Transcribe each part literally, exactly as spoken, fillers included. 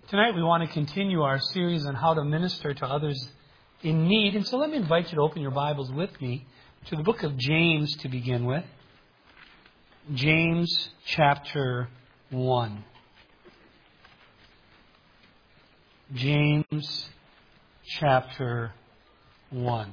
Tonight we want to continue our series on how to minister to others in need. And so let me invite you to open your Bibles with me to the book of James to begin with. James chapter one. James chapter one.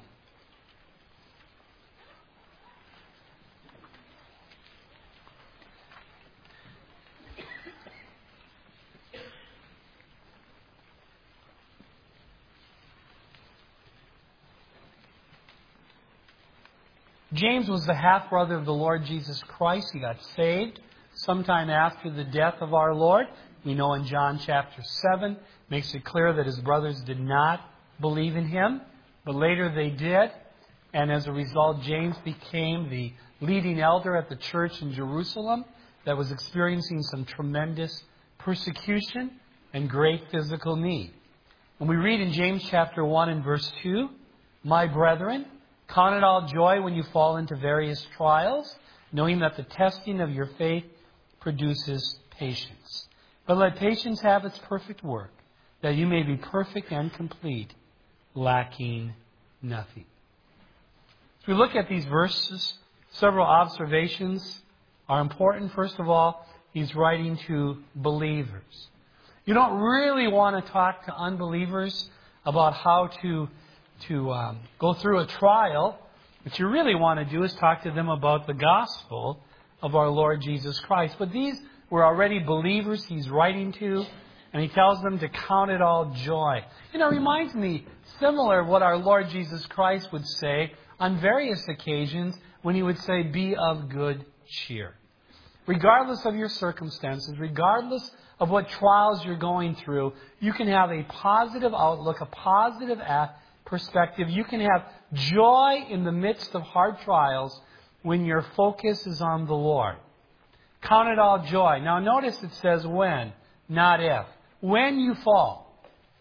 James was the half-brother of the Lord Jesus Christ. He got saved sometime after the death of our Lord. We know in John chapter seven, makes it clear that his brothers did not believe in him, but later they did. And as a result, James became the leading elder at the church in Jerusalem that was experiencing some tremendous persecution and great physical need. And we read in James chapter one and verse two, "My brethren, count it all joy when you fall into various trials, knowing that the testing of your faith produces patience. But let patience have its perfect work, that you may be perfect and complete, lacking nothing." As we look at these verses, several observations are important. First of all, he's writing to believers. You don't really want to talk to unbelievers about how to to um, go through a trial. What you really want to do is talk to them about the gospel of our Lord Jesus Christ. But these were already believers he's writing to, and he tells them to count it all joy. You know, it reminds me similar of what our Lord Jesus Christ would say on various occasions when he would say, "Be of good cheer." Regardless of your circumstances, regardless of what trials you're going through, you can have a positive outlook, a positive act, perspective. You can have joy in the midst of hard trials when your focus is on the Lord. Count it all joy. Now notice it says when, not if. When you fall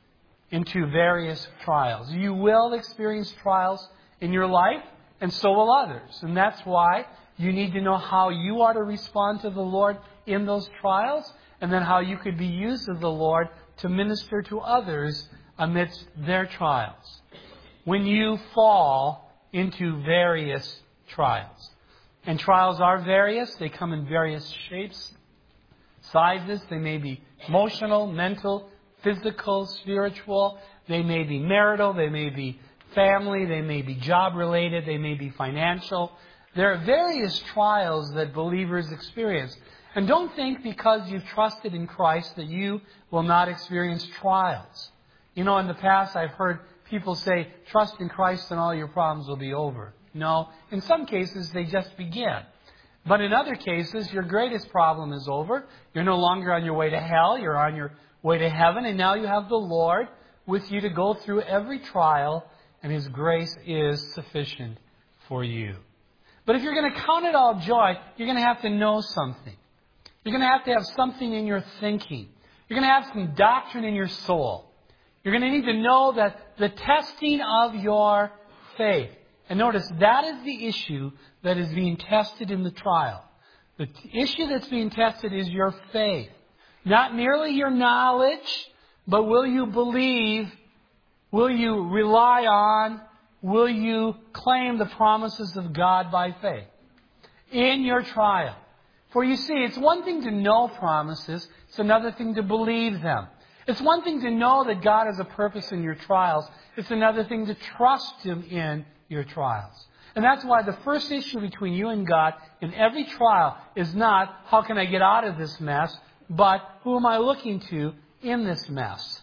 into various trials. You will experience trials in your life, and so will others. And that's why you need to know how you are to respond to the Lord in those trials, and then how you could be used of the Lord to minister to others amidst their trials. When you fall into various trials. And trials are various. They come in various shapes, sizes. They may be emotional, mental, physical, spiritual. They may be marital. They may be family. They may be job-related. They may be financial. There are various trials that believers experience. And don't think because you've trusted in Christ that you will not experience trials. You know, in the past I've heard people say, trust in Christ and all your problems will be over. No, in some cases they just begin. But in other cases, your greatest problem is over. You're no longer on your way to hell. You're on your way to heaven. And now you have the Lord with you to go through every trial. And His grace is sufficient for you. But if you're going to count it all joy, you're going to have to know something. You're going to have to have something in your thinking. You're going to have some doctrine in your soul. You're going to need to know that the testing of your faith. And notice, that is the issue that is being tested in the trial. The issue that's being tested is your faith. Not merely your knowledge, but will you believe, will you rely on, will you claim the promises of God by faith in your trial? For you see, it's one thing to know promises, it's another thing to believe them. It's one thing to know that God has a purpose in your trials. It's another thing to trust Him in your trials. And that's why the first issue between you and God in every trial is not, how can I get out of this mess, but who am I looking to in this mess?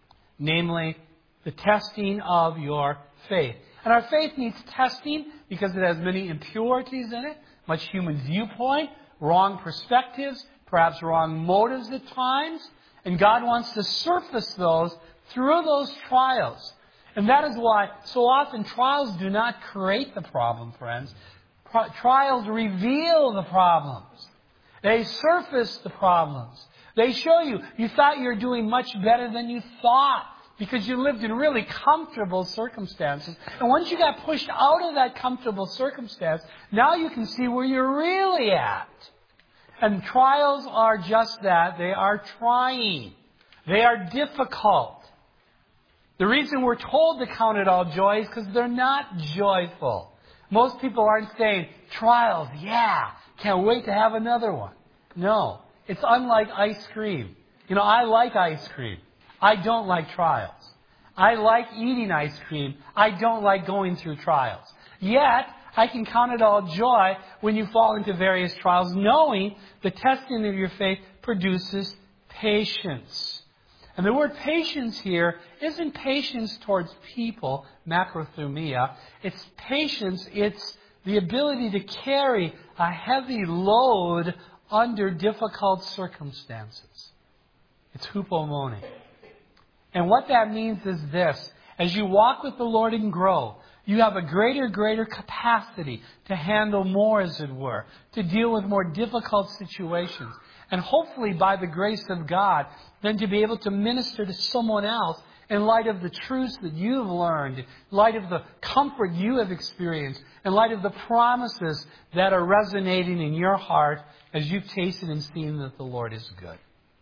Namely, the testing of your faith. And our faith needs testing because it has many impurities in it, much human viewpoint, wrong perspectives, perhaps wrong motives at times. And God wants to surface those through those trials. And that is why so often trials do not create the problem, friends. Pro- trials reveal the problems. They surface the problems. They show you, you thought you were doing much better than you thought because you lived in really comfortable circumstances. And once you got pushed out of that comfortable circumstance, now you can see where you're really at. And trials are just that. They are trying. They are difficult. The reason we're told to count it all joy is because they're not joyful. Most people aren't saying, trials, yeah, can't wait to have another one. No, it's unlike ice cream. You know, I like ice cream. I don't like trials. I like eating ice cream. I don't like going through trials. Yet, I can count it all joy when you fall into various trials, knowing the testing of your faith produces patience. And the word patience here isn't patience towards people, macrothumia. It's patience. It's the ability to carry a heavy load under difficult circumstances. It's hupomone. And what that means is this. As you walk with the Lord and grow, you have a greater, greater capacity to handle more, as it were, to deal with more difficult situations. And hopefully, by the grace of God, then to be able to minister to someone else in light of the truths that you've learned, in light of the comfort you have experienced, in light of the promises that are resonating in your heart as you've tasted and seen that the Lord is good.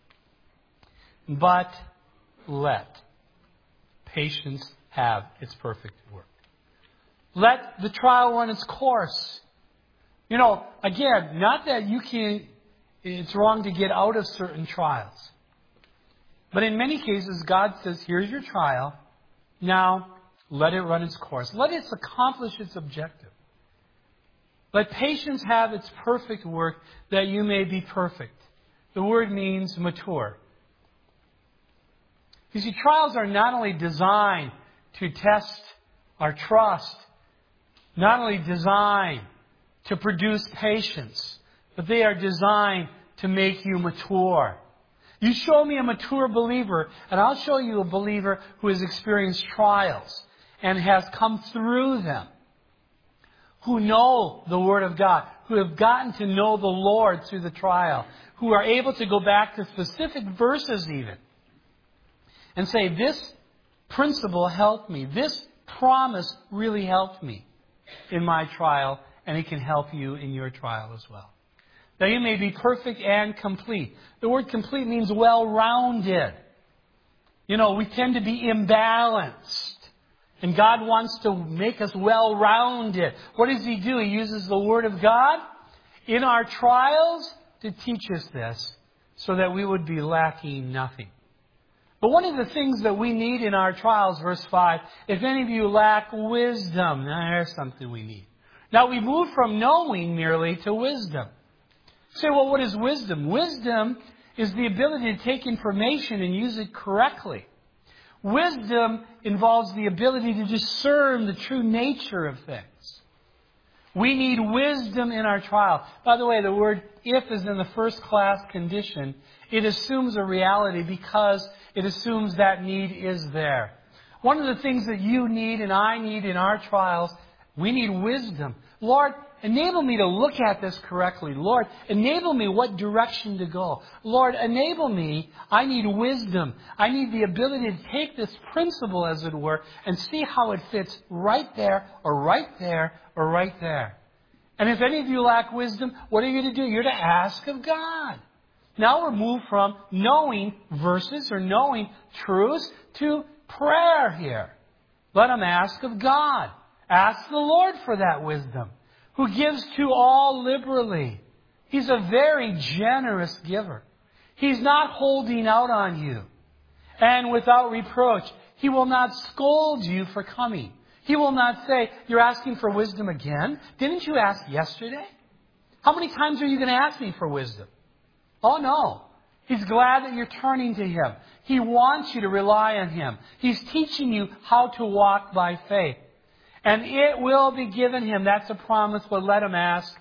But let patience have its perfect work. Let the trial run its course. You know, again, not that you can't, it's wrong to get out of certain trials. But in many cases, God says, here's your trial. Now, let it run its course. Let it accomplish its objective. Let patience have its perfect work, that you may be perfect. The word means mature. You see, trials are not only designed to test our trust, not only designed to produce patience, but they are designed to make you mature. You show me a mature believer, and I'll show you a believer who has experienced trials and has come through them, who know the Word of God, who have gotten to know the Lord through the trial, who are able to go back to specific verses even and say, this principle helped me. This promise really helped me in my trial, and it can help you in your trial as well. That you may be perfect and complete. The word complete means well-rounded. You know, we tend to be imbalanced. And God wants to make us well-rounded. What does He do? He uses the Word of God in our trials to teach us this, so that we would be lacking nothing. But one of the things that we need in our trials, verse five, if any of you lack wisdom, now there's something we need. Now we move from knowing merely to wisdom. You say, well, what is wisdom? Wisdom is the ability to take information and use it correctly. Wisdom involves the ability to discern the true nature of things. We need wisdom in our trial. By the way, the word if is in the first class condition. It assumes a reality because it assumes that need is there. One of the things that you need and I need in our trials, we need wisdom. Lord, enable me to look at this correctly. Lord, enable me what direction to go. Lord, enable me. I need wisdom. I need the ability to take this principle, as it were, and see how it fits right there or right there or right there. And if any of you lack wisdom, what are you going to do? You're to ask of God. Now we're moved from knowing verses or knowing truths to prayer here. Let them ask of God. Ask the Lord for that wisdom, who gives to all liberally. He's a very generous giver. He's not holding out on you. And without reproach, He will not scold you for coming. He will not say, you're asking for wisdom again? Didn't you ask yesterday? How many times are you going to ask me for wisdom? Oh, no. He's glad that you're turning to Him. He wants you to rely on Him. He's teaching you how to walk by faith. And it will be given him. That's a promise, but let him ask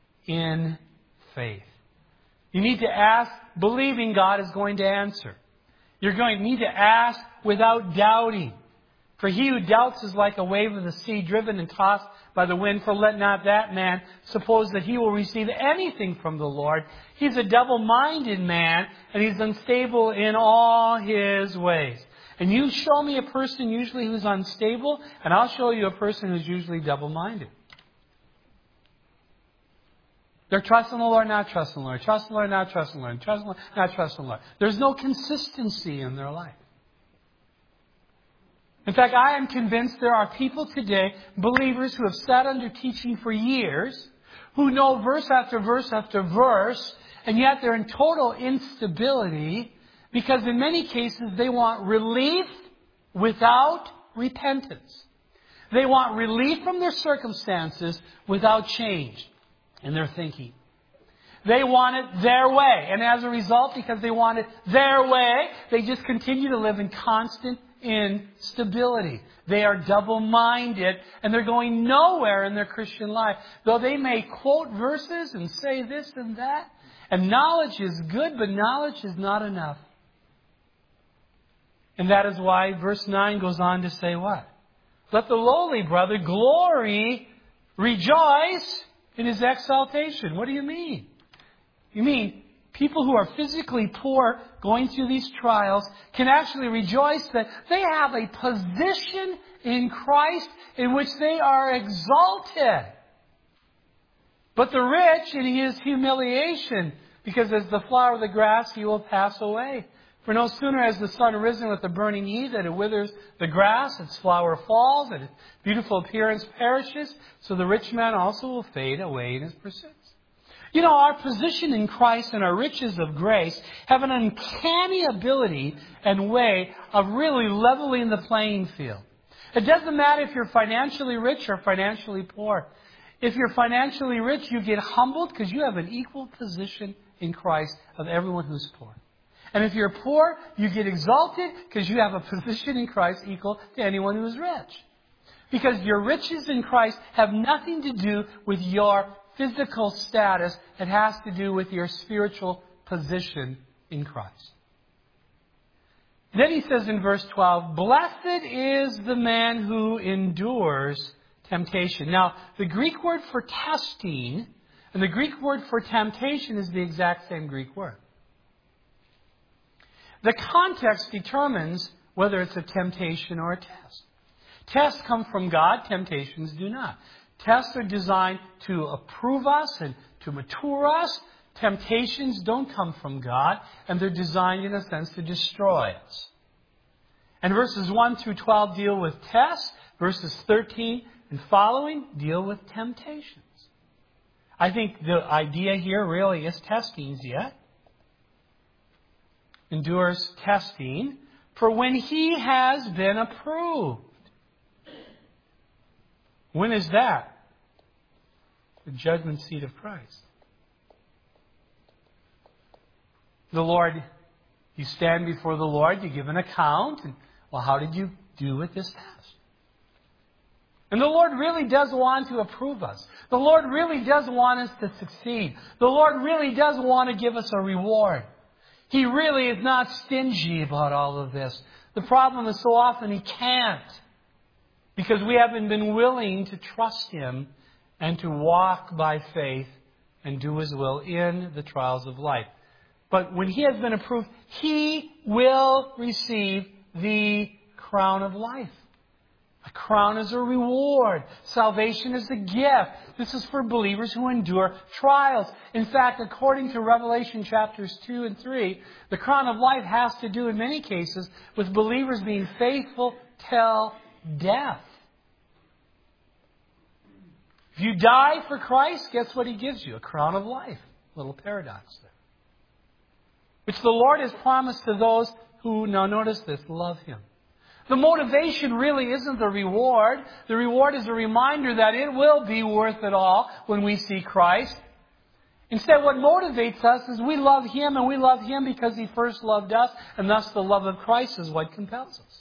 in faith. You need to ask believing God is going to answer. You're going to need to ask without doubting. For he who doubts is like a wave of the sea, driven and tossed by the wind. For let not that man suppose that he will receive anything from the Lord. He's a double-minded man, and he's unstable in all his ways. And you show me a person usually who's unstable, and I'll show you a person who's usually double-minded. They're trusting the Lord, not trusting the Lord. Trusting the Lord, not trusting the Lord. Trusting the Lord, not trusting the Lord. There's no consistency in their life. In fact, I am convinced there are people today, believers who have sat under teaching for years, who know verse after verse after verse, and yet they're in total instability because in many cases they want relief without repentance. They want relief from their circumstances without change in their thinking. They want it their way. And as a result, because they want it their way, they just continue to live in constant instability. They are double-minded and they're going nowhere in their Christian life. Though they may quote verses and say this and that. And knowledge is good, but knowledge is not enough. And that is why verse nine goes on to say what? Let the lowly brother glory, rejoice in his exaltation. What do you mean? You mean people who are physically poor going through these trials can actually rejoice that they have a position in Christ in which they are exalted. But the rich in his humiliation, because as the flower of the grass he will pass away. For no sooner has the sun risen with the burning heat that it withers the grass, its flower falls, and its beautiful appearance perishes, so the rich man also will fade away in his pursuits. You know, our position in Christ and our riches of grace have an uncanny ability and way of really leveling the playing field. It doesn't matter if you're financially rich or financially poor. If you're financially rich, you get humbled because you have an equal position in Christ of everyone who's poor. And if you're poor, you get exalted because you have a position in Christ equal to anyone who is rich. Because your riches in Christ have nothing to do with your physical status. It has to do with your spiritual position in Christ. Then he says in verse twelve, blessed is the man who endures temptation. Now, the Greek word for testing and the Greek word for temptation is the exact same Greek word. The context determines whether it's a temptation or a test. Tests come from God, temptations do not. Tests are designed to approve us and to mature us. Temptations don't come from God, and they're designed in a sense to destroy us. And verses one through twelve deal with tests. Verses thirteen and following deal with temptations. I think the idea here really is testings yet. Endures testing for when he has been approved. When is that? The judgment seat of Christ. The Lord, you stand before the Lord, you give an account, and well, how did you do with this test? And the Lord really does want to approve us. The Lord really does want us to succeed. The Lord really does want to give us a reward. He really is not stingy about all of this. The problem is so often He can't. Because we haven't been willing to trust Him and to walk by faith and do His will in the trials of life. But when He has been approved, He will receive the crown of life. A crown is a reward. Salvation is a gift. This is for believers who endure trials. In fact, according to Revelation chapters two and three, the crown of life has to do in many cases with believers being faithful till death. If you die for Christ, guess what He gives you? A crown of life. A little paradox there. Which the Lord has promised to those who, now notice this, love Him. The motivation really isn't the reward. The reward is a reminder that it will be worth it all when we see Christ. Instead, what motivates us is we love Him, and we love Him because He first loved us, and thus the love of Christ is what compels us.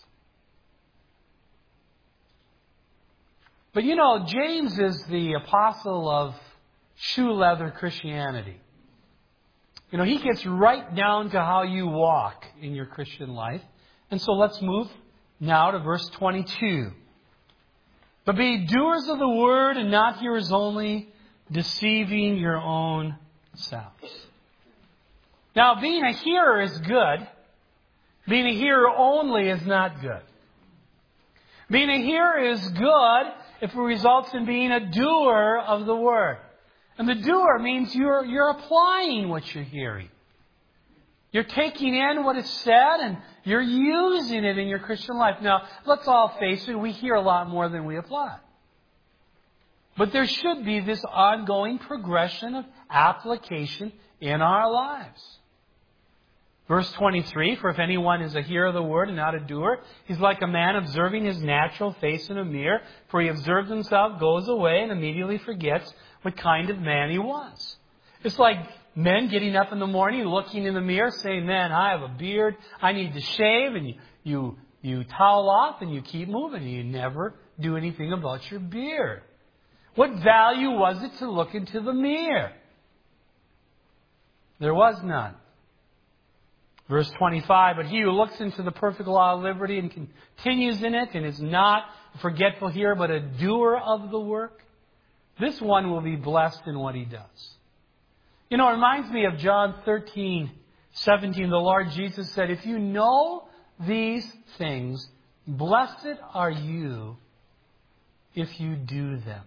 But you know, James is the apostle of shoe leather Christianity. You know, he gets right down to how you walk in your Christian life. And so let's move now to verse twenty-two. But be doers of the word and not hearers only, deceiving your own selves. Now, being a hearer is good. Being a hearer only is not good. Being a hearer is good if it results in being a doer of the word. And the doer means you're, you're applying what you're hearing. You're taking in what is said and you're using it in your Christian life. Now, let's all face it, we hear a lot more than we apply. But there should be this ongoing progression of application in our lives. Verse twenty-three, for if anyone is a hearer of the word and not a doer, he's like a man observing his natural face in a mirror, for he observes himself, goes away, and immediately forgets what kind of man he was. It's like men getting up in the morning, looking in the mirror, saying, man, I have a beard, I need to shave, and you, you, you towel off and you keep moving, and you never do anything about your beard. What value was it to look into the mirror? There was none. Verse twenty-five, but he who looks into the perfect law of liberty and continues in it and is not a forgetful hearer but a doer of the work, this one will be blessed in what he does. You know, it reminds me of John thirteen seventeen. The Lord Jesus said, if you know these things, blessed are you if you do them.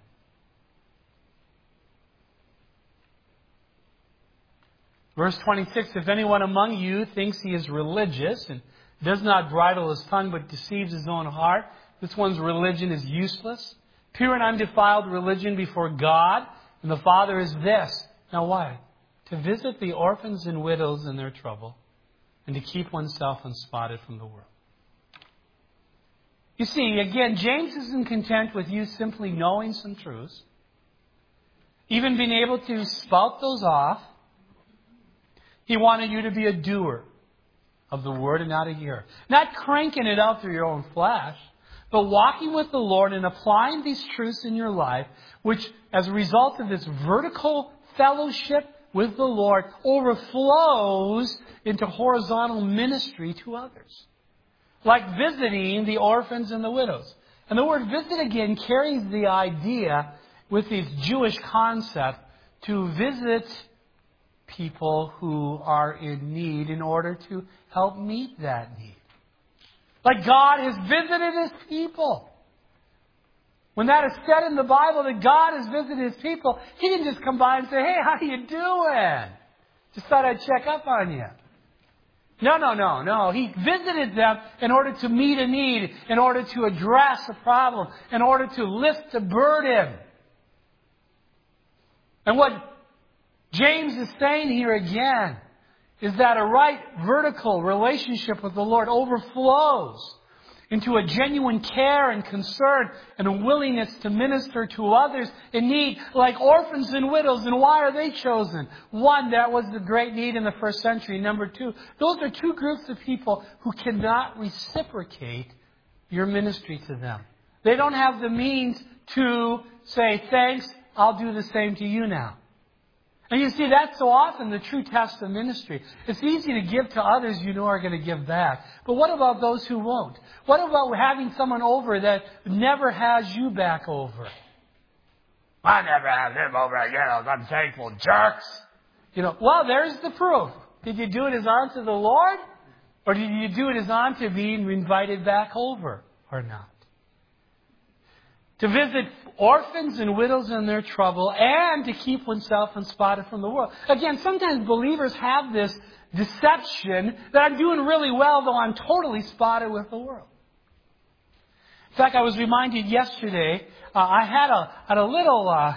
Verse twenty-six, if anyone among you thinks he is religious and does not bridle his tongue but deceives his own heart, this one's religion is useless. Pure and undefiled religion before God and the Father is this. Now why? To visit the orphans and widows in their trouble and to keep oneself unspotted from the world. You see, again, James isn't content with you simply knowing some truths, even being able to spout those off. He wanted you to be a doer of the word and not a hearer. Not cranking it out through your own flesh, but walking with the Lord and applying these truths in your life, which as a result of this vertical fellowship with the Lord overflows into horizontal ministry to others. Like visiting the orphans and the widows. And the word visit again carries the idea with this Jewish concept to visit people who are in need in order to help meet that need. Like God has visited His people. When that is said in the Bible that God has visited His people, He didn't just come by and say, hey, how you doing? Just thought I'd check up on you. No, no, no, no. He visited them in order to meet a need, in order to address a problem, in order to lift a burden. And what James is saying here again is that a right vertical relationship with the Lord overflows into a genuine care and concern and a willingness to minister to others in need, like orphans and widows. And why are they chosen? One, that was the great need in the first century. Number two, those are two groups of people who cannot reciprocate your ministry to them. They don't have the means to say, thanks, I'll do the same to you now. And you see, that's so often the true test of ministry. It's easy to give to others you know are going to give back. But what about those who won't? What about having someone over that never has you back over? I never have them over again, those unthankful jerks. You know, well, there's the proof. Did you do it as unto the Lord? Or did you do it as unto being invited back over or not? To visit orphans and widows in their trouble and to keep oneself unspotted from the world. Again, sometimes believers have this deception that I'm doing really well, though I'm totally spotted with the world. In fact, I was reminded yesterday, uh, I had a, had a little uh,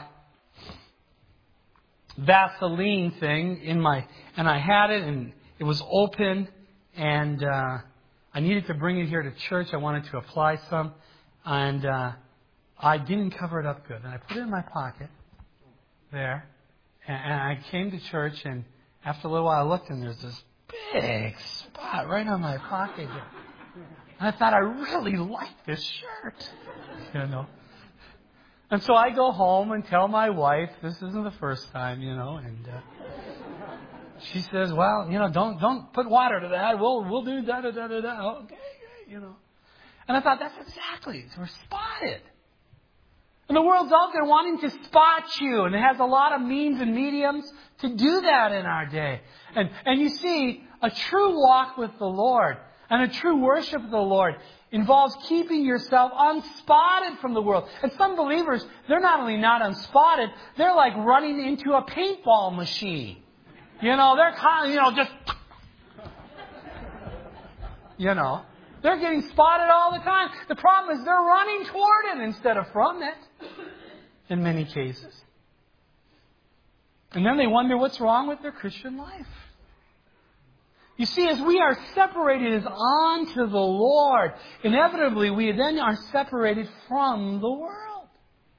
Vaseline thing in my, and I had it and it was open and uh, I needed to bring it here to church. I wanted to apply some and uh, I didn't cover it up good. And I put it in my pocket there. And, and I came to church, and after a little while I looked, and there's this big spot right on my pocket here. And I thought, I really like this shirt. You know. And so I go home and tell my wife, this isn't the first time, you know, and uh, she says, well, you know, don't don't put water to that. We'll, we'll do da da da da da. Okay, you know. And I thought, that's exactly, we're spotted. And the world's out there wanting to spot you. And it has a lot of means and mediums to do that in our day. And, and you see, a true walk with the Lord, And a true worship of the Lord involves keeping yourself unspotted from the world. And some believers, they're not only not unspotted, they're like running into a paintball machine. You know, they're kind of, you know, just, you know, they're getting spotted all the time. The problem is they're running toward it instead of from it in many cases. And then they wonder what's wrong with their Christian life. You see, as we are separated as unto the Lord, inevitably we then are separated from the world.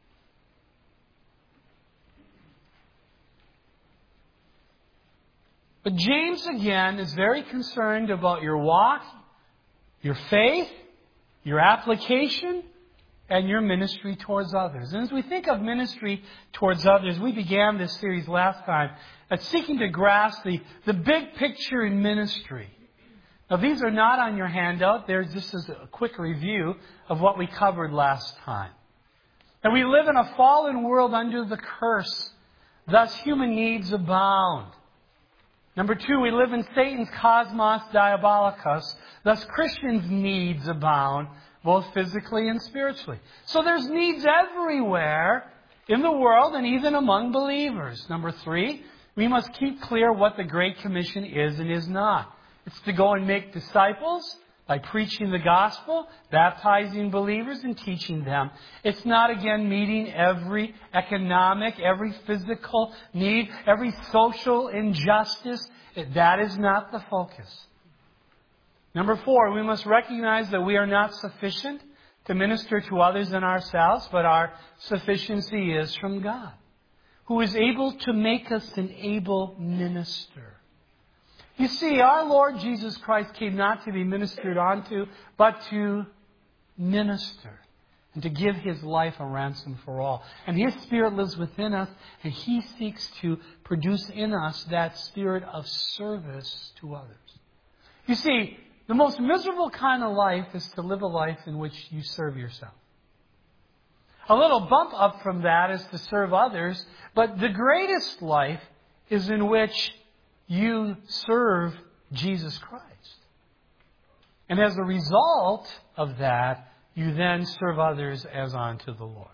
But James, again, is very concerned about your walk, your faith, your application, and your ministry towards others. And as we think of ministry towards others, we began this series last time at seeking to grasp the, the big picture in ministry. Now, these are not on your handout. There's just as a quick review of what we covered last time. And we live in a fallen world under the curse. Thus, human needs abound. Number two, we live in Satan's cosmos diabolicus. Thus, Christians' needs abound, both physically and spiritually. So there's needs everywhere in the world and even among believers. Number three, we must keep clear what the Great Commission is and is not. It's to go and make disciples by preaching the gospel, baptizing believers, and teaching them. It's not, again, meeting every economic, every physical need, every social injustice. That is not the focus. Number four, we must recognize that we are not sufficient to minister to others and ourselves, but our sufficiency is from God, who is able to make us an able minister. You see, our Lord Jesus Christ came not to be ministered unto, but to minister and to give His life a ransom for all. And His Spirit lives within us, and He seeks to produce in us that spirit of service to others. You see, the most miserable kind of life is to live a life in which you serve yourself. A little bump up from that is to serve others, but the greatest life is in which you serve Jesus Christ. And as a result of that, you then serve others as unto the Lord.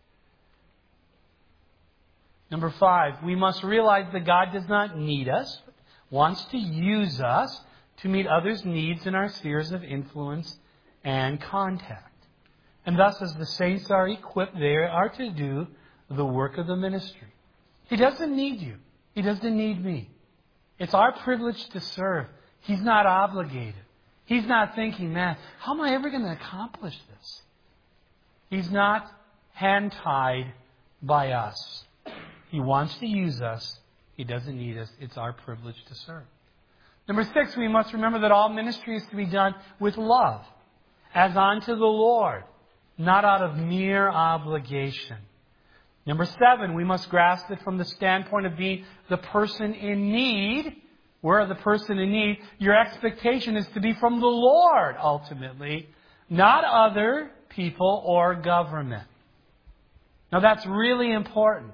Number five, we must realize that God does not need us, but wants to use us to meet others' needs in our spheres of influence and contact. And thus, as the saints are equipped, they are to do the work of the ministry. He doesn't need you. He doesn't need me. It's our privilege to serve. He's not obligated. He's not thinking, man, how am I ever going to accomplish this? He's not hand-tied by us. He wants to use us. He doesn't need us. It's our privilege to serve. Number six, we must remember that all ministry is to be done with love, as unto the Lord, not out of mere obligation. Number seven, we must grasp it from the standpoint of being the person in need. Where the person in need, your expectation is to be from the Lord, ultimately, not other people or government. Now, that's really important.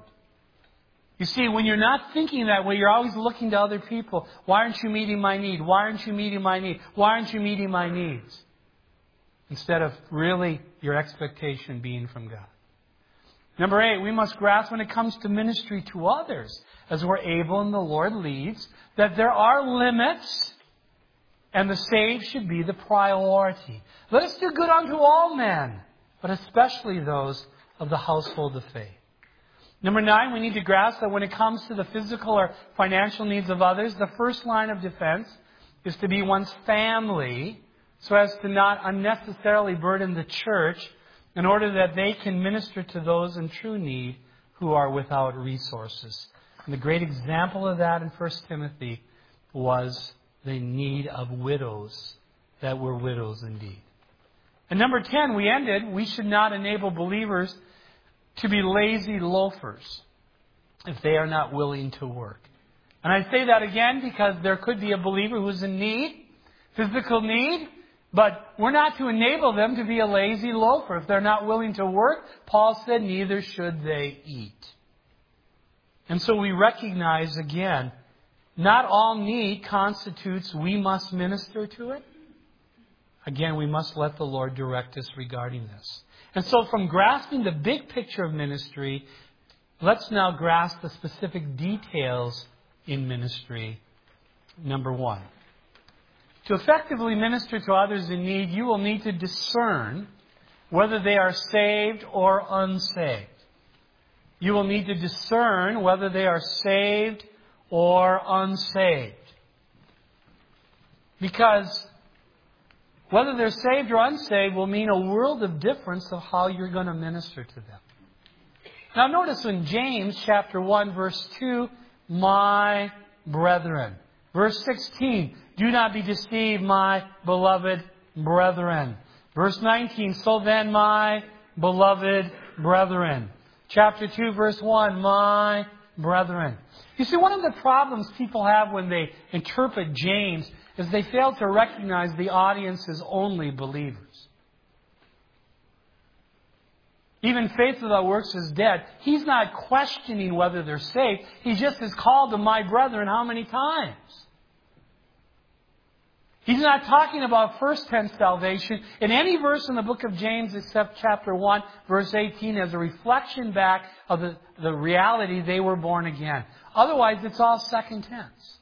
You see, when you're not thinking that way, you're always looking to other people. Why aren't you meeting my need? Why aren't you meeting my need? Why aren't you meeting my needs? Instead of really your expectation being from God. Number eight, we must grasp when it comes to ministry to others, as we're able and the Lord leads, that there are limits and the saved should be the priority. Let us do good unto all men, but especially those of the household of faith. Number nine, we need to grasp that when it comes to the physical or financial needs of others, the first line of defense is to be one's family, so as to not unnecessarily burden the church in order that they can minister to those in true need who are without resources. And the great example of that in First Timothy was the need of widows that were widows indeed. And number ten, we ended, we should not enable believers to be lazy loafers if they are not willing to work. And I say that again because there could be a believer who's in need, physical need, but we're not to enable them to be a lazy loafer. If they're not willing to work, Paul said, neither should they eat. And so we recognize again, not all need constitutes we must minister to it. Again, we must let the Lord direct us regarding this. And so from grasping the big picture of ministry, let's now grasp the specific details in ministry. Number one. To effectively minister to others in need, you will need to discern whether they are saved or unsaved. You will need to discern whether they are saved or unsaved. Because whether they're saved or unsaved will mean a world of difference of how you're going to minister to them. Now notice in James chapter one, verse two, my brethren. Verse sixteen, do not be deceived, my beloved brethren. Verse nineteen, so then, my beloved brethren. Chapter two, verse one, my brethren. You see, one of the problems people have when they interpret James is they fail to recognize the audience as only believers. Even faith without works is dead. He's not questioning whether they're saved. He just has called them my brethren how many times? He's not talking about first tense salvation in any verse in the book of James except chapter one, verse eighteen, as a reflection back of the, the reality they were born again. Otherwise, it's all second tense.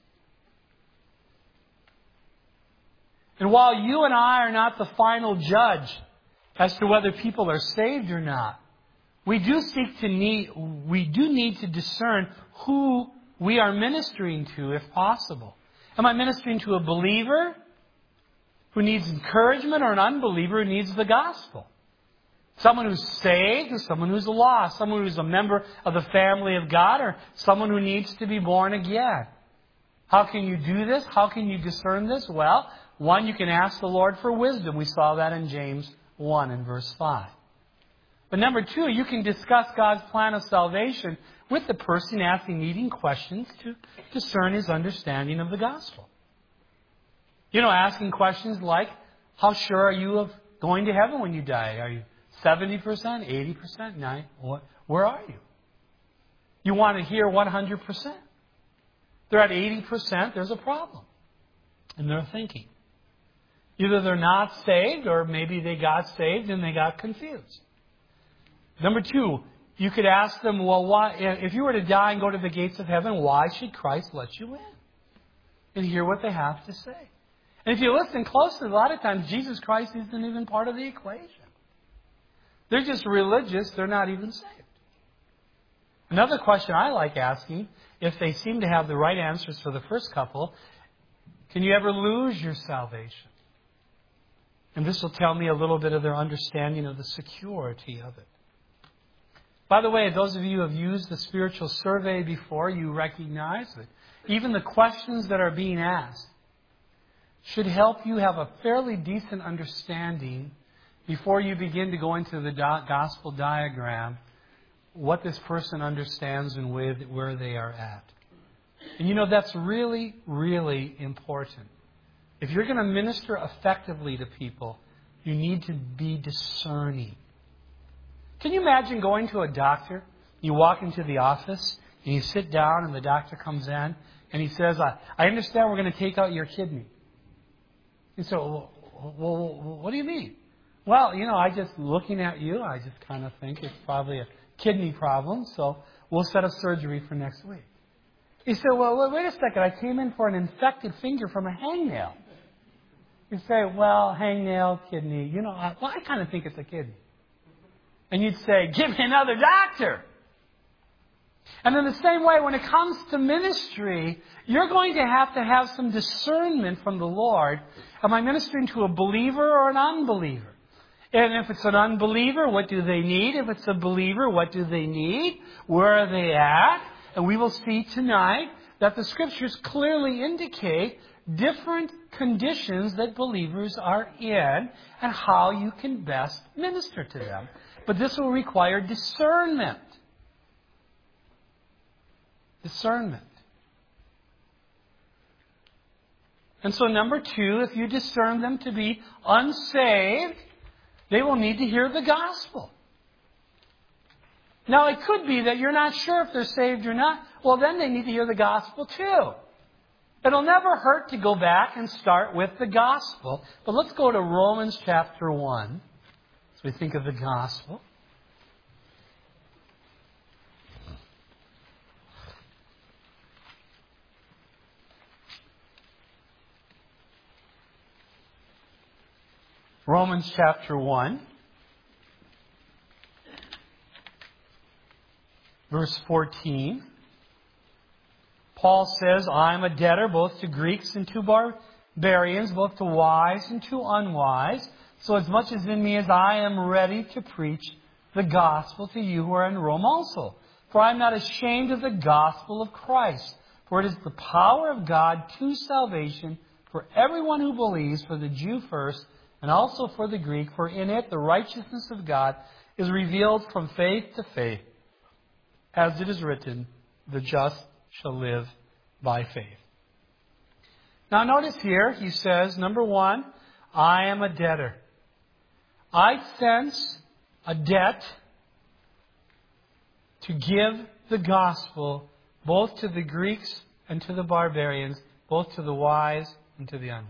And while you and I are not the final judge as to whether people are saved or not, we do seek to need, we do need to discern who we are ministering to, if possible. Am I ministering to a believer who needs encouragement, or an unbeliever who needs the gospel? Someone who's saved, or someone who's lost? Someone who's a member of the family of God, or someone who needs to be born again? How can you do this? How can you discern this? Well, one, you can ask the Lord for wisdom. We saw that in James one and verse five. But number two, you can discuss God's plan of salvation with the person asking leading questions to discern his understanding of the gospel. You know, asking questions like, how sure are you of going to heaven when you die? Are you seventy percent, eighty percent, ninety percent? Where are you? You want to hear one hundred percent. They're at eighty percent, there's a problem in their thinking. Either they're not saved, or maybe they got saved and they got confused. Number two, you could ask them, well, why, if you were to die and go to the gates of heaven, why should Christ let you in? And hear what they have to say. And if you listen closely, a lot of times Jesus Christ isn't even part of the equation. They're just religious. They're not even saved. Another question I like asking, if they seem to have the right answers for the first couple, can you ever lose your salvation? And this will tell me a little bit of their understanding of the security of it. By the way, those of you who have used the spiritual survey before, you recognize that even the questions that are being asked should help you have a fairly decent understanding before you begin to go into the gospel diagram what this person understands and where they are at. And you know, that's really, really important. If you're going to minister effectively to people, you need to be discerning. Can you imagine going to a doctor? You walk into the office and you sit down and the doctor comes in and he says, I, I understand we're going to take out your kidney. And so, well, what do you mean? Well, you know, I just, looking at you, I just kind of think it's probably a kidney problem, so we'll set up surgery for next week. You say, well, wait a second, I came in for an infected finger from a hangnail. You say, well, hangnail, kidney, you know, I, well, I kind of think it's a kidney. And you'd say, give me another doctor. And in the same way, when it comes to ministry, you're going to have to have some discernment from the Lord. Am I ministering to a believer or an unbeliever? And if it's an unbeliever, what do they need? If it's a believer, what do they need? Where are they at? And we will see tonight that the Scriptures clearly indicate different conditions that believers are in and how you can best minister to them. But this will require discernment. Discernment. And so number two, if you discern them to be unsaved, they will need to hear the gospel. Now, it could be that you're not sure if they're saved or not. Well, then they need to hear the gospel too. It'll never hurt to go back and start with the gospel. But let's go to Romans chapter one as we think of the gospel. Romans chapter one, verse fourteen. Paul says, I am a debtor both to Greeks and to barbarians, both to wise and to unwise. So as much as in me as I am ready to preach the gospel to you who are in Rome also. For I am not ashamed of the gospel of Christ. For it is the power of God to salvation for everyone who believes, for the Jew first, and also for the Greek. For in it the righteousness of God is revealed from faith to faith. As it is written, the just shall live by faith. Now notice here, he says, number one, I am a debtor. I sense a debt to give the gospel both to the Greeks and to the barbarians, both to the wise and to the unwise.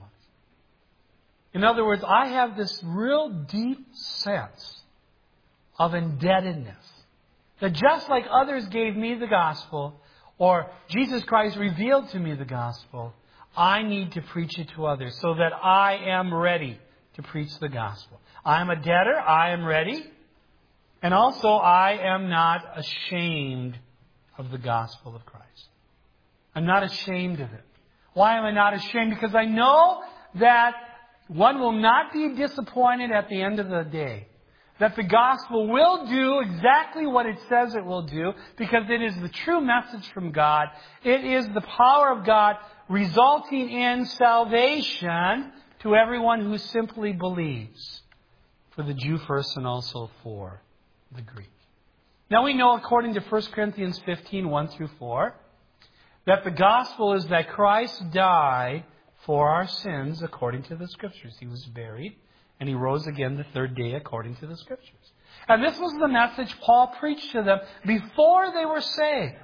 In other words, I have this real deep sense of indebtedness. That just like others gave me the gospel, or Jesus Christ revealed to me the gospel, I need to preach it to others so that I am ready to preach the gospel. I am a debtor. I am ready. And also, I am not ashamed of the gospel of Christ. I'm not ashamed of it. Why am I not ashamed? Because I know that one will not be disappointed at the end of the day. That the gospel will do exactly what it says it will do, because it is the true message from God. It is the power of God resulting in salvation to everyone who simply believes, for the Jew first and also for the Greek. Now we know, according to First Corinthians fifteen, one through four, that the gospel is that Christ died for our sins according to the Scriptures. He was buried. And He rose again the third day according to the Scriptures. And this was the message Paul preached to them before they were saved.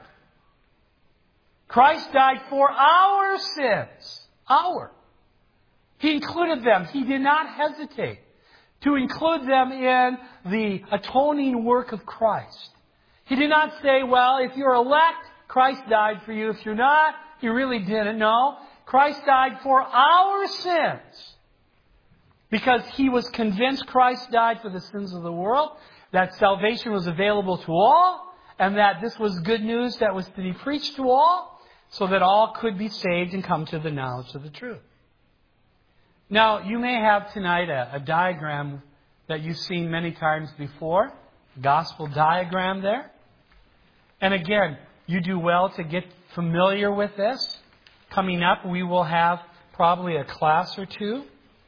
Christ died for our sins. Our. He included them. He did not hesitate to include them in the atoning work of Christ. He did not say, well, if you're elect, Christ died for you. If you're not, He really didn't. No. Christ died for our sins. Because He was convinced Christ died for the sins of the world, that salvation was available to all, and that this was good news that was to be preached to all, so that all could be saved and come to the knowledge of the truth. Now, you may have tonight a, a diagram that you've seen many times before, a gospel diagram there. And again, you do well to get familiar with this. Coming up, we will have probably a class or two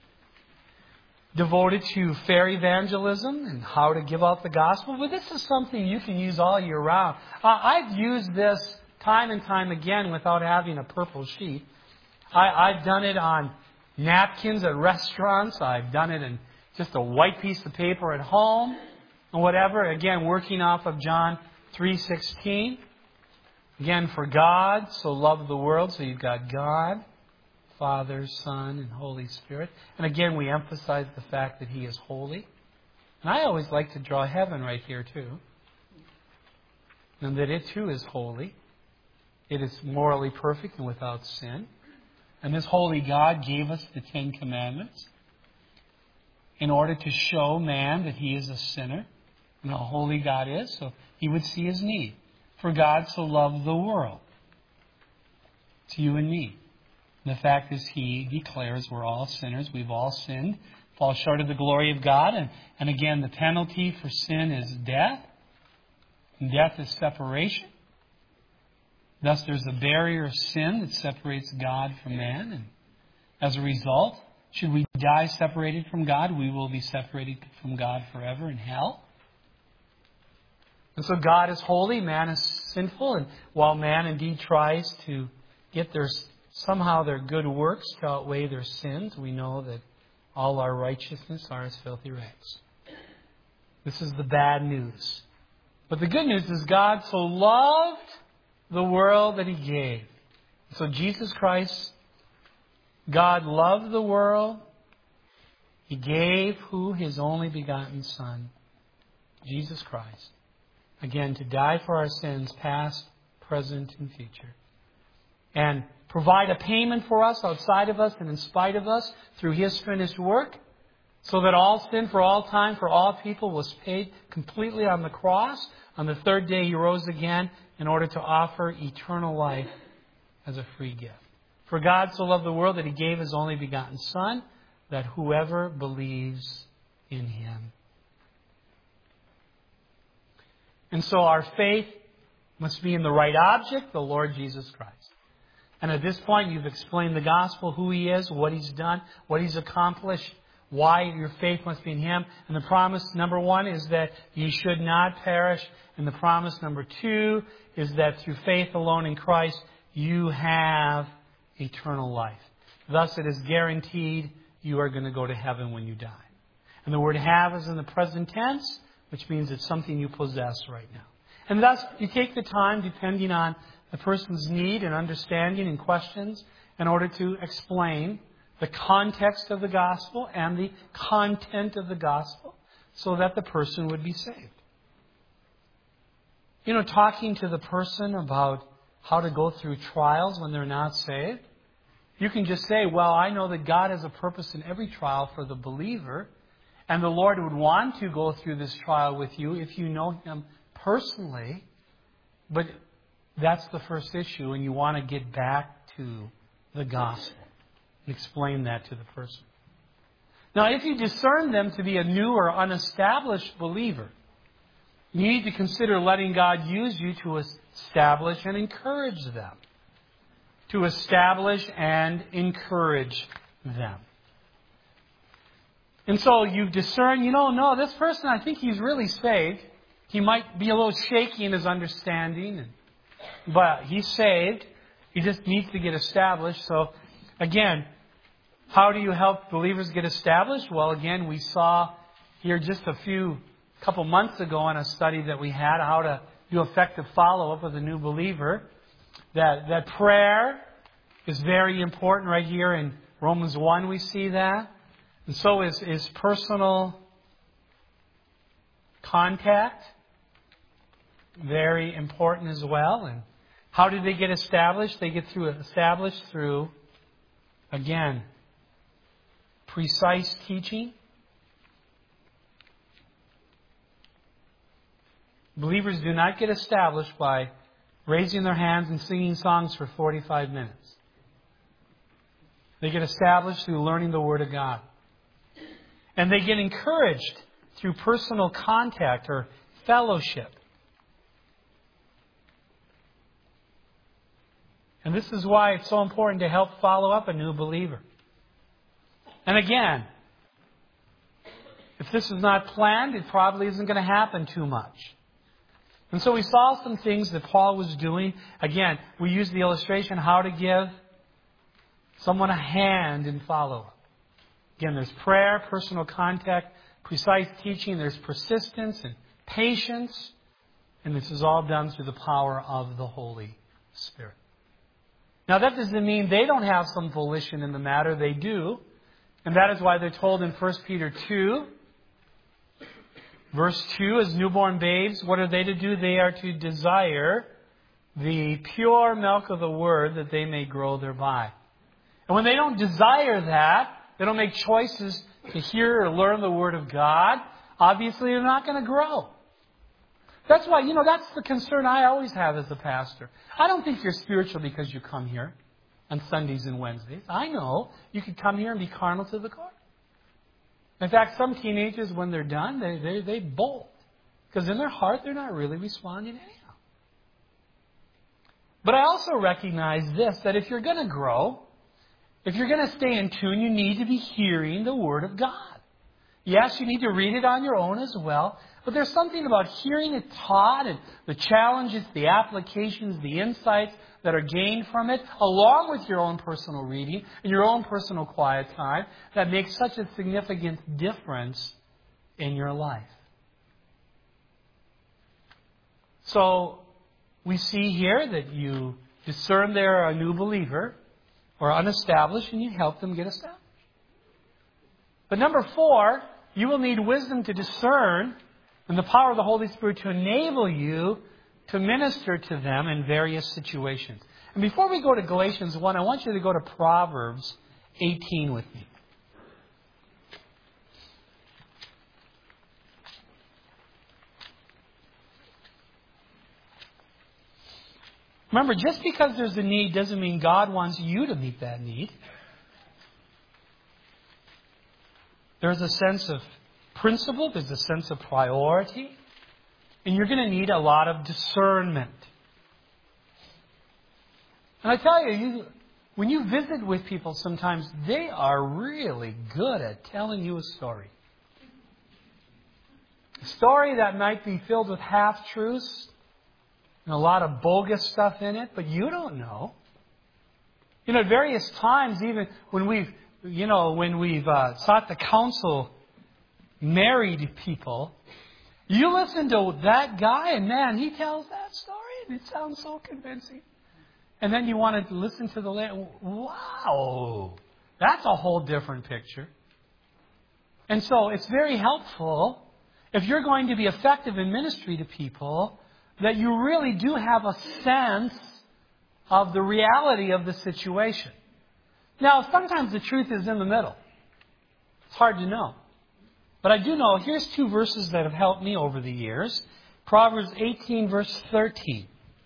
devoted to fair evangelism and how to give out the gospel. But this is something you can use all year round. Uh, I've used this time and time again without having a purple sheet. I, I've done it on napkins at restaurants. I've done it in just a white piece of paper at home and whatever. Again, working off of John three sixteen. Again, for God so loved the world. So you've got God, Father, Son, and Holy Spirit. And again, we emphasize the fact that He is holy. And I always like to draw heaven right here too. And that it too is holy. It is morally perfect and without sin. And this holy God gave us the Ten Commandments in order to show man that he is a sinner and how holy God is, so he would see his need. For God so loved the world. It's you and me. The fact is, He declares we're all sinners. We've all sinned, fall short of the glory of God. And, and again, the penalty for sin is death. And death is separation. Thus, there's a barrier of sin that separates God from man. And as a result, should we die separated from God, we will be separated from God forever in hell. And so God is holy, man is sinful. And while man indeed tries to get their somehow their good works to outweigh their sins, we know that all our righteousness are as filthy rags. This is the bad news. But the good news is God so loved the world that He gave So Jesus Christ, God loved the world. He gave who? His only begotten Son, Jesus Christ. Again, to die for our sins, past, present, and future. And provide a payment for us, outside of us, and in spite of us, through His finished work, so that all sin for all time, for all people, was paid completely on the cross. On the third day He rose again in order to offer eternal life as a free gift. For God so loved the world that He gave His only begotten Son, that whoever believes in Him. And so our faith must be in the right object, the Lord Jesus Christ. And at this point, you've explained the gospel, who He is, what He's done, what He's accomplished, why your faith must be in Him. And the promise, number one, is that you should not perish. And the promise, number two, is that through faith alone in Christ, you have eternal life. Thus, it is guaranteed you are going to go to heaven when you die. And the word have is in the present tense, which means it's something you possess right now. And thus, you take the time, depending on the person's need and understanding and questions, in order to explain the context of the gospel and the content of the gospel so that the person would be saved. You know, talking to the person about how to go through trials when they're not saved, you can just say, well, I know that God has a purpose in every trial for the believer, and the Lord would want to go through this trial with you if you know Him personally, but that's the first issue, and you want to get back to the gospel and explain that to the person. Now, if you discern them to be a new or unestablished believer, you need to consider letting God use you to establish and encourage them. To establish and encourage them. And so you discern, you know, no, this person, I think he's really saved. He might be a little shaky in his understanding, but he's saved. He just needs to get established. So, again, how do you help believers get established? Well, again, we saw here just a few, couple months ago in a study that we had, how to do effective follow-up with a new believer. That that prayer is very important right here in Romans one. We see that. And so is, is personal contact very important as well. And how do they get established? They get through established through, again, precise teaching. Believers do not get established by raising their hands and singing songs for forty-five minutes. They get established through learning the Word of God. And they get encouraged through personal contact or fellowship. And this is why it's so important to help follow up a new believer. And again, if this is not planned, it probably isn't going to happen too much. And so we saw some things that Paul was doing. Again, we used the illustration how to give someone a hand in follow-up. Again, there's prayer, personal contact, precise teaching. There's persistence and patience. And this is all done through the power of the Holy Spirit. Now, that doesn't mean they don't have some volition in the matter. They do. And that is why they're told in First Peter two, verse two, as newborn babes, what are they to do? They are to desire the pure milk of the Word that they may grow thereby. And when they don't desire that, they don't make choices to hear or learn the Word of God, obviously they're not going to grow. That's why, you know, that's the concern I always have as a pastor. I don't think you're spiritual because you come here on Sundays and Wednesdays. I know you could come here and be carnal to the core. In fact, some teenagers, when they're done, they, they, they bolt. Because in their heart, they're not really responding anyhow. But I also recognize this, that if you're going to grow, if you're going to stay in tune, you need to be hearing the Word of God. Yes, you need to read it on your own as well. But there's something about hearing it taught and the challenges, the applications, the insights that are gained from it, along with your own personal reading and your own personal quiet time, that makes such a significant difference in your life. So we see here that you discern they're a new believer or unestablished, and you help them get established. But number four, you will need wisdom to discern and the power of the Holy Spirit to enable you to minister to them in various situations. And before we go to Galatians one, I want you to go to Proverbs eighteen with me. Remember, just because there's a need doesn't mean God wants you to meet that need. There's a sense of principle, there's a sense of priority, and you're going to need a lot of discernment. And I tell you, you, when you visit with people sometimes, they are really good at telling you a story. A story that might be filled with half-truths and a lot of bogus stuff in it, but you don't know. You know, at various times, even when we've, you know, when we've uh, sought to counsel married people, you listen to that guy, and man, he tells that story, and it sounds so convincing. And then you want to listen to the lady. Wow, that's a whole different picture. And so it's very helpful, if you're going to be effective in ministry to people, that you really do have a sense of the reality of the situation. Now, sometimes the truth is in the middle. It's hard to know. But I do know, here's two verses that have helped me over the years. Proverbs eighteen, verse thirteen.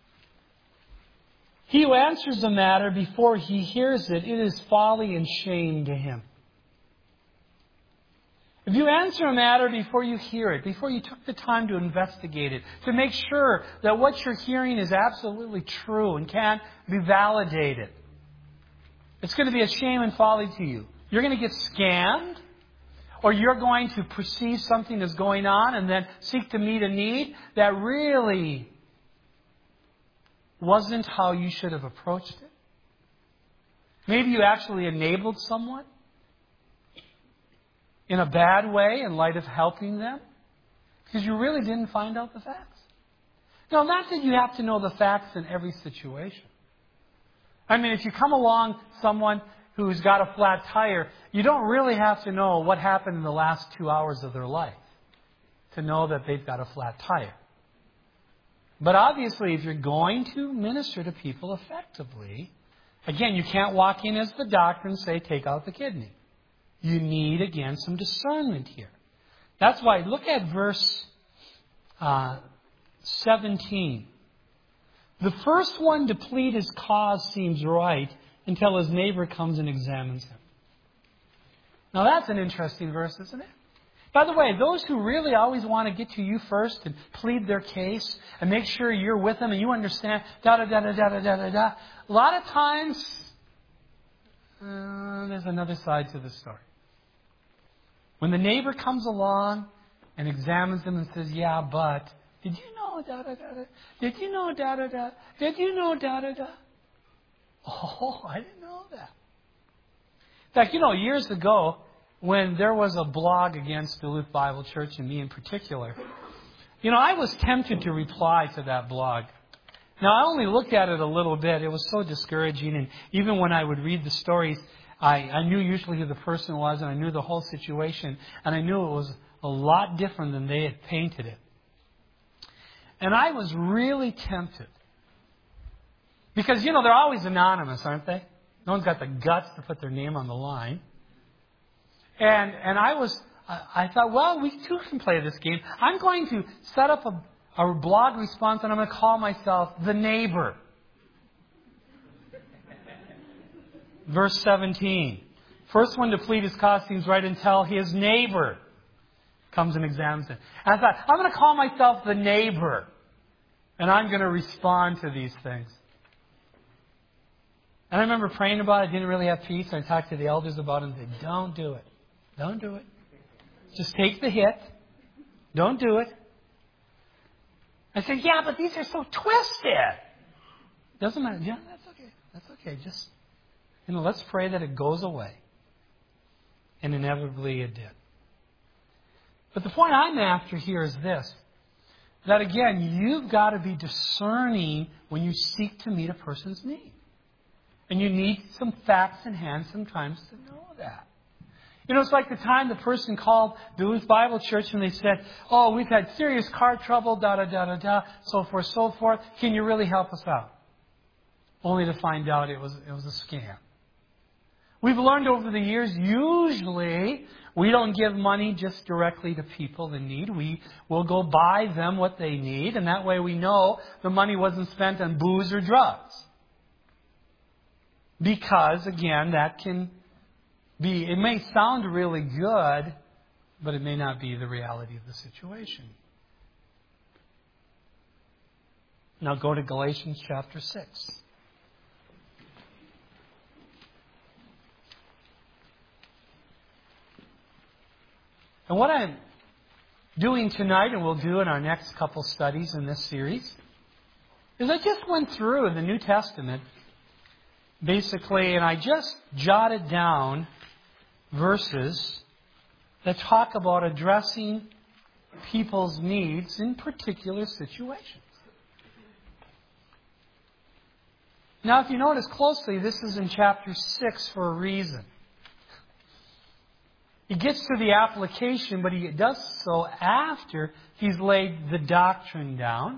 He who answers a matter before he hears it, it is folly and shame to him. If you answer a matter before you hear it, before you took the time to investigate it, to make sure that what you're hearing is absolutely true and can't be validated, it's going to be a shame and folly to you. You're going to get scammed, or you're going to perceive something is going on and then seek to meet a need that really wasn't how you should have approached it. Maybe you actually enabled someone in a bad way in light of helping them because you really didn't find out the facts. Now, not that you have to know the facts in every situation. I mean, if you come along someone who's got a flat tire, you don't really have to know what happened in the last two hours of their life to know that they've got a flat tire. But obviously, if you're going to minister to people effectively, again, you can't walk in as the doctor and say, take out the kidney. You need, again, some discernment here. That's why, look at verse uh, seventeen. The first one to plead his cause seems right until his neighbor comes and examines him. Now that's an interesting verse, isn't it? By the way, those who really always want to get to you first and plead their case and make sure you're with them and you understand, da da da da da da da da da. A lot of times, uh, there's another side to the story. When the neighbor comes along and examines them and says, yeah, but, did you know da da da da? Did you know da da da? Did you know da da da? Oh, I didn't know that. In fact, you know, years ago, when there was a blog against Duluth Bible Church, and me in particular, you know, I was tempted to reply to that blog. Now, I only looked at it a little bit. It was so discouraging, and even when I would read the stories, I, I knew usually who the person was, and I knew the whole situation, and I knew it was a lot different than they had painted it. And I was really tempted. Because, you know, they're always anonymous, aren't they? No one's got the guts to put their name on the line. And and I was, I thought, well, we too can play this game. I'm going to set up a, a blog response, and I'm going to call myself The Neighbor. Verse seventeen. First one to plead his cause seems right until his neighbor comes and examines it. And I thought, I'm going to call myself The Neighbor. And I'm going to respond to these things. And I remember praying about it. I didn't really have peace. I talked to the elders about it and said, don't do it. Don't do it. Just take the hit. Don't do it. I said, yeah, but these are so twisted. Doesn't matter. Yeah, that's okay. That's okay. Just, you know, let's pray that it goes away. And inevitably it did. But the point I'm after here is this. that again, you've got to be discerning when you seek to meet a person's need. And you need some facts in hand sometimes to know that. You know, it's like the time the person called Duluth Bible Church and they said, oh, we've had serious car trouble, da da da da da, so forth, so forth. Can you really help us out? Only to find out it was it was a scam. We've learned over the years, usually we don't give money just directly to people in need. We will go buy them what they need, and that way we know the money wasn't spent on booze or drugs. Because, again, that can be, it may sound really good, but it may not be the reality of the situation. Now go to Galatians chapter six. And what I'm doing tonight, and we'll do in our next couple studies in this series, is I just went through the New Testament, basically, and I just jotted down verses that talk about addressing people's needs in particular situations. Now, if you notice closely, this is in chapter six for a reason. He gets to the application, but he does so after he's laid the doctrine down.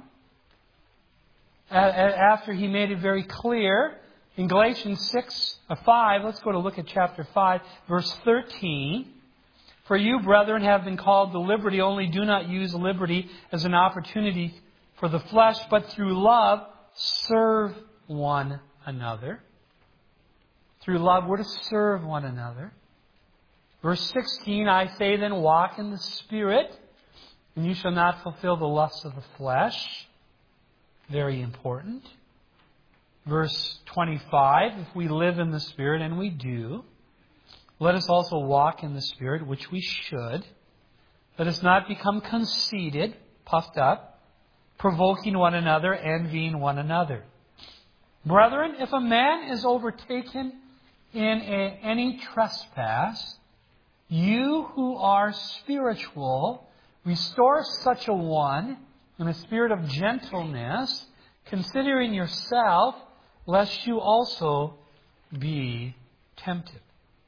After he made it very clear in Galatians six, five, let's go to look at chapter five, verse thirteen. For you, brethren, have been called to liberty, only do not use liberty as an opportunity for the flesh, but through love serve one another. Through love, we're to serve one another. Verse sixteen, I say then, walk in the Spirit, and you shall not fulfill the lusts of the flesh. Very important. Verse twenty-five, if we live in the Spirit, and we do, let us also walk in the Spirit, which we should. Let us not become conceited, puffed up, provoking one another, envying one another. Brethren, if a man is overtaken in a, any trespass, you who are spiritual, restore such a one in a spirit of gentleness, considering yourself, lest you also be tempted.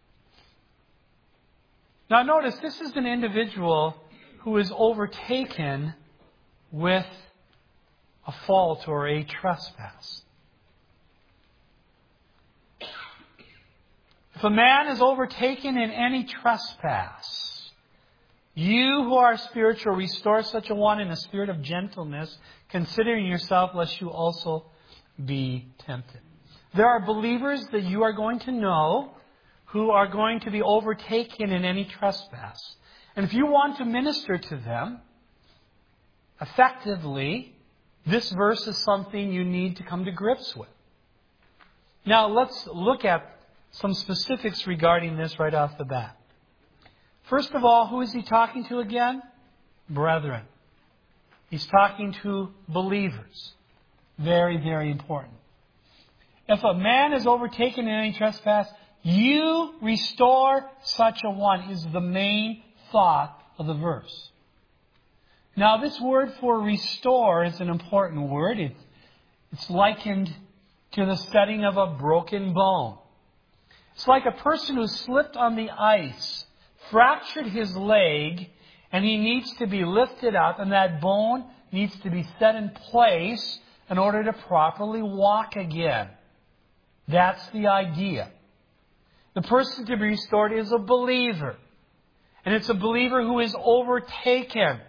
Now notice, this is an individual who is overtaken with a fault or a trespass. If a man is overtaken in any trespass, you who are spiritual, restore such a one in a spirit of gentleness, considering yourself, lest you also be tempted. There are believers that you are going to know who are going to be overtaken in any trespass. And if you want to minister to them effectively, this verse is something you need to come to grips with. Now, let's look at some specifics regarding this right off the bat. First of all, who is he talking to again? Brethren. He's talking to believers. Very, very important. If a man is overtaken in any trespass, you restore such a one is the main thought of the verse. Now, this word for restore is an important word. It, it's likened to the setting of a broken bone. It's like a person who slipped on the ice, fractured his leg, and he needs to be lifted up, and that bone needs to be set in place in order to properly walk again. That's the idea. The person to be restored is a believer. And it's a believer who is overtaken.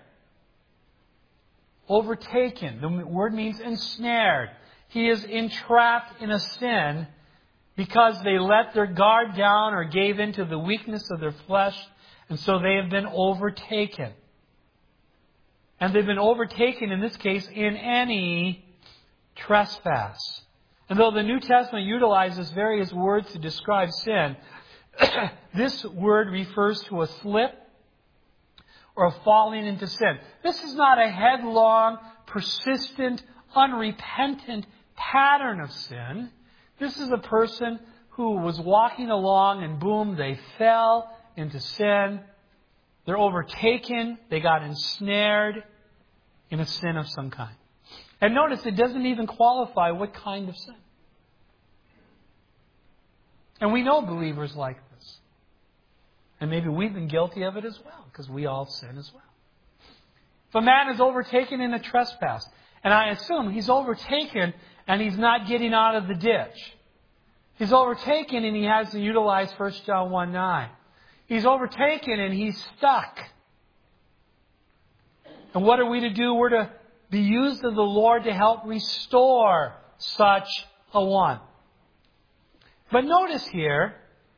Overtaken. The word means ensnared. He is entrapped in a sin because they let their guard down or gave in to the weakness of their flesh, and so they have been overtaken. And they've been overtaken, in this case, in any trespass. And though the New Testament utilizes various words to describe sin, this word refers to a slip or a falling into sin. This is not a headlong, persistent, unrepentant pattern of sin. This is a person who was walking along and boom, they fell into sin. They're overtaken. They got ensnared. in a sin of some kind. And notice it doesn't even qualify what kind of sin. And we know believers like this. And maybe we've been guilty of it as well, because we all sin as well. If a man is overtaken in a trespass, and I assume he's overtaken and he's not getting out of the ditch. He's overtaken and he has to utilize First John one nine. He's overtaken and he's stuck. And what are we to do? We're to be used of the Lord to help restore such a one. But notice here,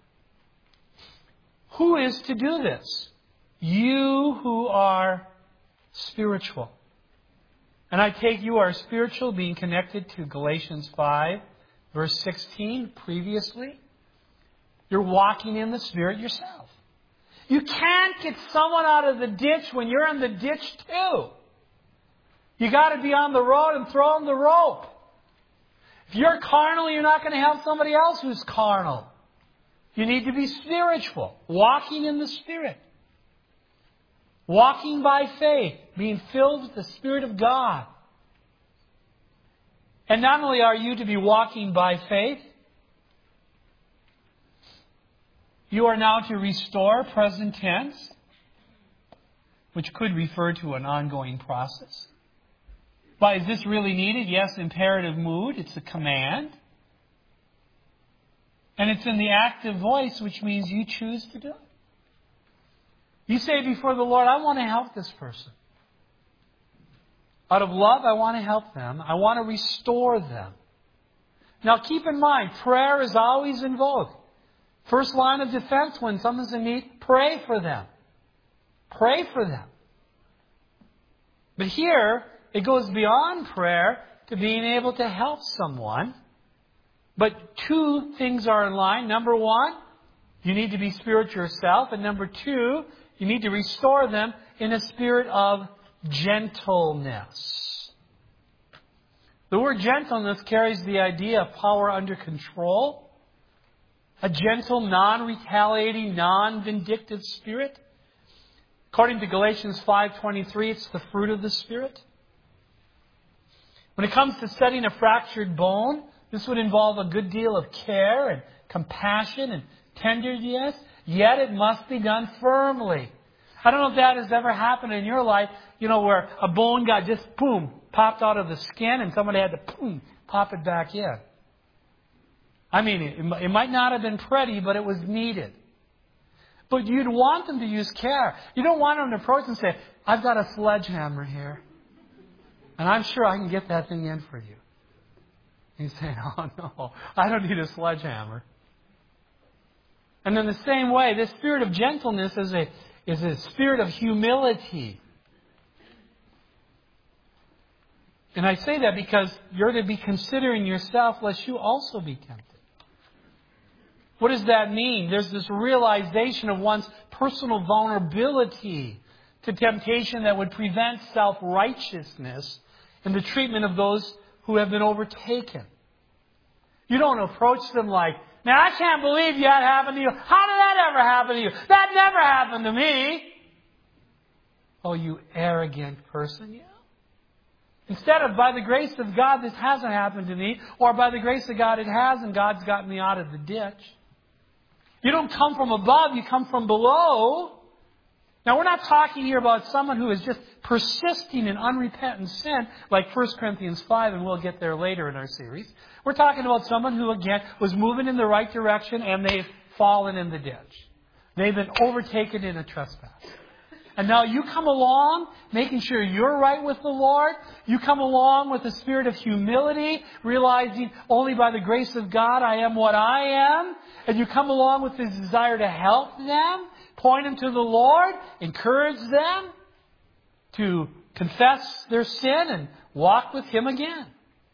who is to do this? You who are spiritual. And I take you are spiritual, being connected to Galatians five, verse sixteen, previously. You're walking in the Spirit yourself. You can't get someone out of the ditch when you're in the ditch too. You got to be on the road and throw them the rope. If you're carnal, you're not going to help somebody else who's carnal. You need to be spiritual, walking in the Spirit. Walking by faith, being filled with the Spirit of God. And not only are you to be walking by faith, you are now to restore, present tense, which could refer to an ongoing process. But is this really needed? Yes, imperative mood. It's a command. And it's in the active voice, which means you choose to do it. You say before the Lord, I want to help this person. Out of love, I want to help them. I want to restore them. Now keep in mind, prayer is always invoked. First line of defense when someone's in need, pray for them. Pray for them. But here, it goes beyond prayer to being able to help someone. But two things are in line. Number one, you need to be spiritual yourself. And number two, you need to restore them in a spirit of gentleness. The word gentleness carries the idea of power under control. A gentle, non-retaliating, non-vindictive spirit. According to Galatians five twenty-three, it's the fruit of the Spirit. When it comes to setting a fractured bone, this would involve a good deal of care and compassion and tenderness, yet it must be done firmly. I don't know if that has ever happened in your life, you know, where a bone got just, boom, popped out of the skin and somebody had to, boom, pop it back in. I mean, it, it might not have been pretty, but it was needed. But you'd want them to use care. You don't want them to approach and say, I've got a sledgehammer here, and I'm sure I can get that thing in for you. And you say, oh no, I don't need a sledgehammer. And in the same way, this spirit of gentleness is a, is a spirit of humility. And I say that because you're to be considering yourself lest you also be tempted. What does that mean? There's this realization of one's personal vulnerability to temptation that would prevent self-righteousness in the treatment of those who have been overtaken. You don't approach them like, man, I can't believe that happened to you. How did that ever happen to you? That never happened to me. Oh, you arrogant person. Yeah. Instead of, by the grace of God, this hasn't happened to me, or by the grace of God, it has, and God's got me out of the ditch. You don't come from above, you come from below. Now, we're not talking here about someone who is just persisting in unrepentant sin, like First Corinthians five, and we'll get there later in our series. We're talking about someone who, again, was moving in the right direction, and they've fallen in the ditch. They've been overtaken in a trespass. And now you come along, making sure you're right with the Lord. You come along with a spirit of humility, realizing only by the grace of God I am what I am. And you come along with this desire to help them, point them to the Lord, encourage them to confess their sin and walk with Him again.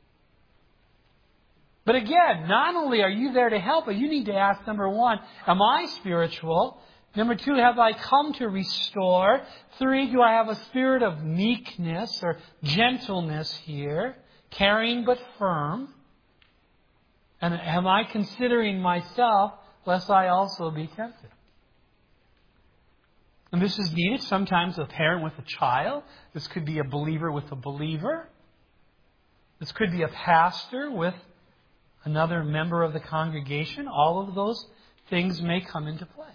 But again, not only are you there to help, but you need to ask, number one, am I spiritual? Number two, have I come to restore? Three, do I have a spirit of meekness or gentleness here, caring but firm? And am I considering myself, lest I also be tempted? And this is needed sometimes a parent with a child. This could be a believer with a believer. This could be a pastor with another member of the congregation. All of those things may come into play.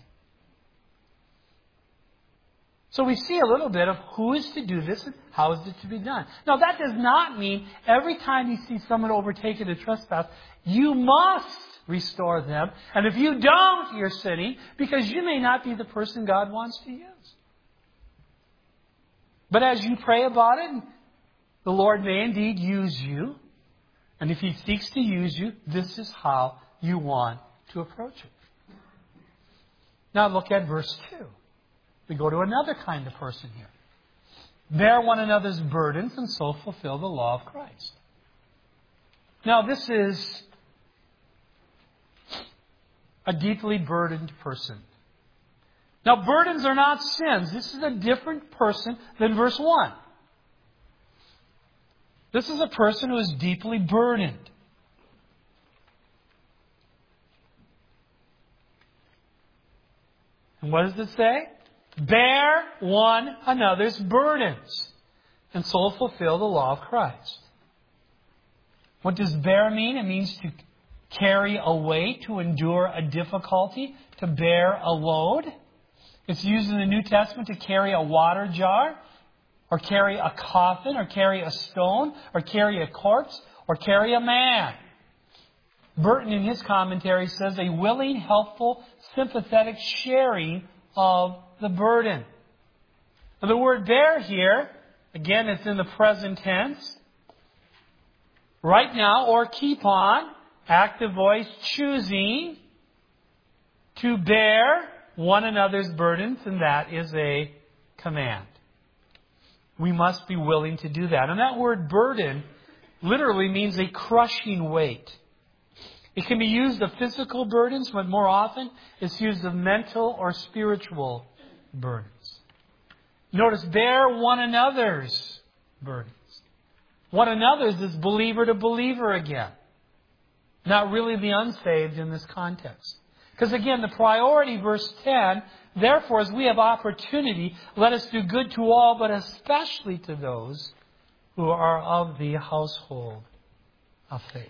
So we see a little bit of who is to do this and how is it to be done. Now that does not mean every time you see someone overtaken in trespass, you must restore them. And if you don't, you're sinning because you may not be the person God wants to use. But as you pray about it, the Lord may indeed use you. And if He seeks to use you, this is how you want to approach it. Now look at verse two. We go to another kind of person here. Bear one another's burdens and so fulfill the law of Christ. Now this is a deeply burdened person. Now burdens are not sins. This is a different person than verse one. This is a person who is deeply burdened. And what does it say? Bear one another's burdens, and so fulfill the law of Christ. What does bear mean? It means to carry a weight, to endure a difficulty, to bear a load. It's used in the New Testament to carry a water jar, or carry a coffin, or carry a stone, or carry a corpse, or carry a man. Burton, in his commentary, says a willing, helpful, sympathetic sharing of the burden. Now, the word bear here, again, it's in the present tense. Right now, or keep on, active voice, choosing to bear one another's burdens, and that is a command. We must be willing to do that. And that word burden literally means a crushing weight. It can be used of physical burdens, but more often it's used of mental or spiritual burdens. Notice, bear one another's burdens. One another's is believer to believer again. Not really the unsaved in this context. Because again, the priority, verse ten, therefore, as we have opportunity, let us do good to all, but especially to those who are of the household of faith.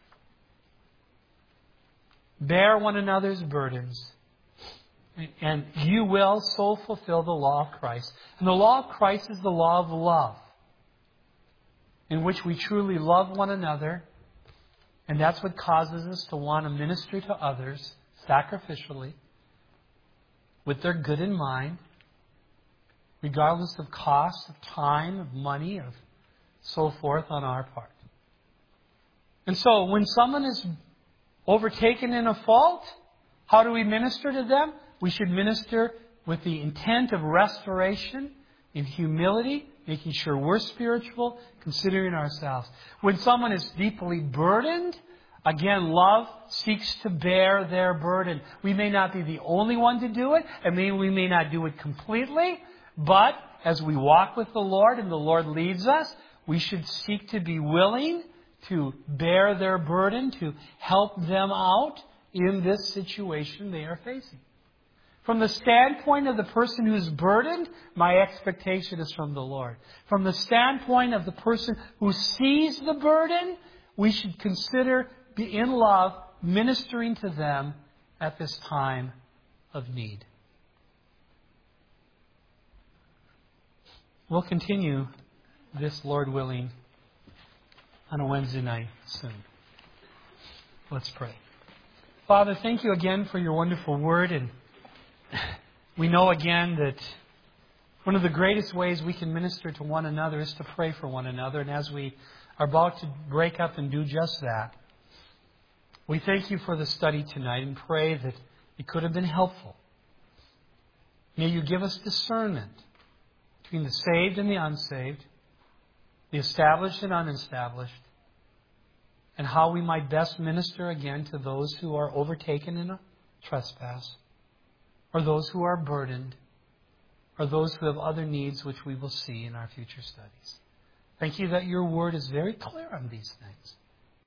Bear one another's burdens, and you will so fulfill the law of Christ. And the law of Christ is the law of love, in which we truly love one another, and that's what causes us to want to minister to others sacrificially, with their good in mind, regardless of cost, of time, of money, of so forth on our part. And so, when someone is overtaken in a fault, how do we minister to them? We should minister with the intent of restoration, in humility, making sure we're spiritual, considering ourselves. When someone is deeply burdened, again, love seeks to bear their burden. We may not be the only one to do it, and maybe we may not do it completely, but as we walk with the Lord and the Lord leads us, we should seek to be willing to bear their burden, to help them out in this situation they are facing. From the standpoint of the person who's burdened, my expectation is from the Lord. From the standpoint of the person who sees the burden, we should consider, be in love, ministering to them at this time of need. We'll continue this, Lord willing, on a Wednesday night soon. Let's pray. Father, thank you again for your wonderful word. And we know again that one of the greatest ways we can minister to one another is to pray for one another. And as we are about to break up and do just that, we thank you for the study tonight and pray that it could have been helpful. May you give us discernment between the saved and the unsaved, the established and unestablished, and how we might best minister again to those who are overtaken in a trespass, or those who are burdened, or those who have other needs which we will see in our future studies. Thank you that your word is very clear on these things.